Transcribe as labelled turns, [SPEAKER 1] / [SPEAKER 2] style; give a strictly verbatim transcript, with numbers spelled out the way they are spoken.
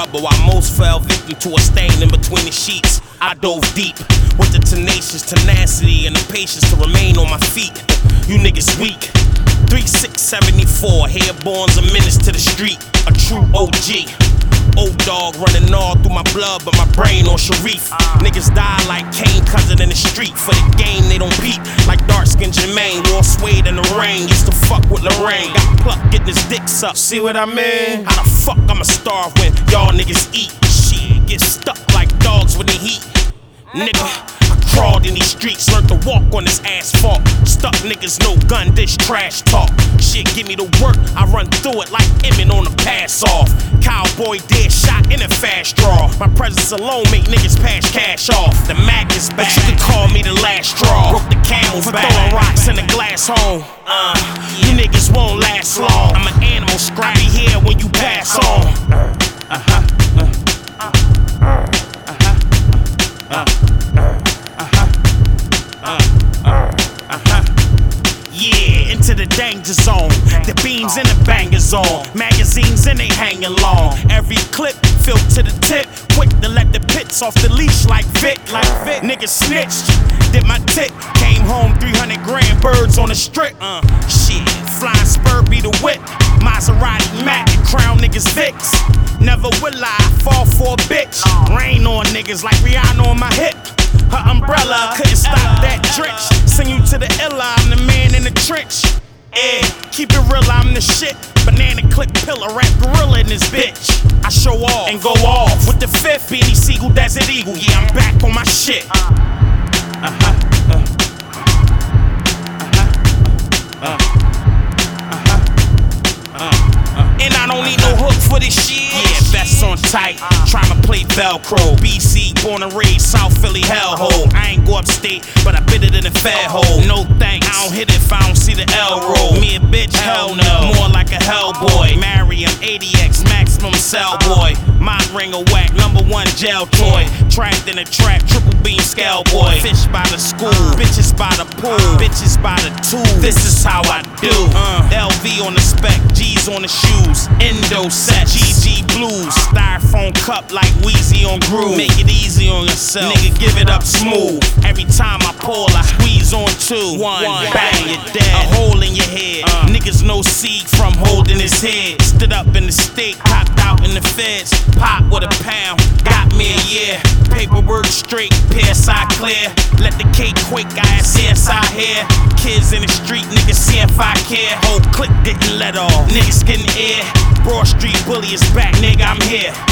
[SPEAKER 1] but while most fell victim to a stain in between the sheets, I dove deep with the tenacious tenacity and the patience to remain on my feet. You niggas weak. three six seventy-four, airborne's a menace to the street, a true O G. Old dog running all through my blood, but my brain on Sharif. Niggas die like Kane cousin in the street. For the game, they don't peep like dark-skinned Jermaine. Wore suede in the rain, used to fuck with Lorraine. Got plucked getting his dicks up, see what I mean? How the fuck I'ma starve when y'all niggas eat? Shit, get stuck like dogs when they heat. Nigga, I crawled in these streets, learned to walk on this asphalt. Stuck niggas, no gun, this trash talk. Shit, give me the work, I run through it like Emmett on a pass off. Cowboy dead shot in a fast draw. My presence alone make niggas pass cash off. The Mac is back, but you can call me the last straw. Broke the camel's for back, throwing rocks in the glass home. Uh, you niggas won't last long. I'm an animal, scrappy here when you pass on. Uh-huh. Yeah, into the danger zone. The beams in the bangers on. Magazines and they hanging long. Every clip filled to the tip. Quick to let the pits off the leash like Vic. Like Vic. Niggas snitched. Did my tick. Came home three hundred grand birds on the strip. Uh, shit. Flying spur be the whip. Maserati Mac. Crown niggas Vicks. Never will I fall for a bitch. Rain on niggas like Rihanna on my hip. Her umbrella couldn't stop that drench. Send you to the illa, I'm the man in the trench. Yeah, keep it real, I'm the shit. Banana clip pillar, rap gorilla in this bitch. I show off and go off with the fifth Beanie Siegel, Desert Eagle. Yeah, I'm back on my shit. Uh-huh, uh, uh-huh, uh, uh, uh, and I don't need no hook for this shit. Yeah, vests on tight, tryna play Velcro. B C, born and raised, South Philly hellhole. I ain't go upstate, but I bit it in the fat hole. No thanks, I don't hit it if I don't see the L roll. Me a bitch, hell no, more like a Hellboy. Mariam, A D X, maximum cell boy. Mind ring a whack, number one gel toy. Trapped in a trap, triple beam scale boy. Fish by the school, bitches by the pool, bitches by the tool. This is how I do. Uh, L V on the spec, G's on the shoes. Indo set, G G blues. Styrofoam cup like Weezy on Groove. Make it easy on yourself, nigga, give it up smooth. Every time I pull, I squeeze on two. One, One bang, you're dead. A hole in your head. Uh, Niggas no seed from holding his head. Stood up in the state, popped out in the feds. Pop with a pound, got me a year. Paperwork straight, P S I clear. Let the cake quake, I have C S I here. Kids in the street, niggas see if I care. Whole clique didn't let off, niggas getting air. Broad Street bully is back, nigga, I'm here.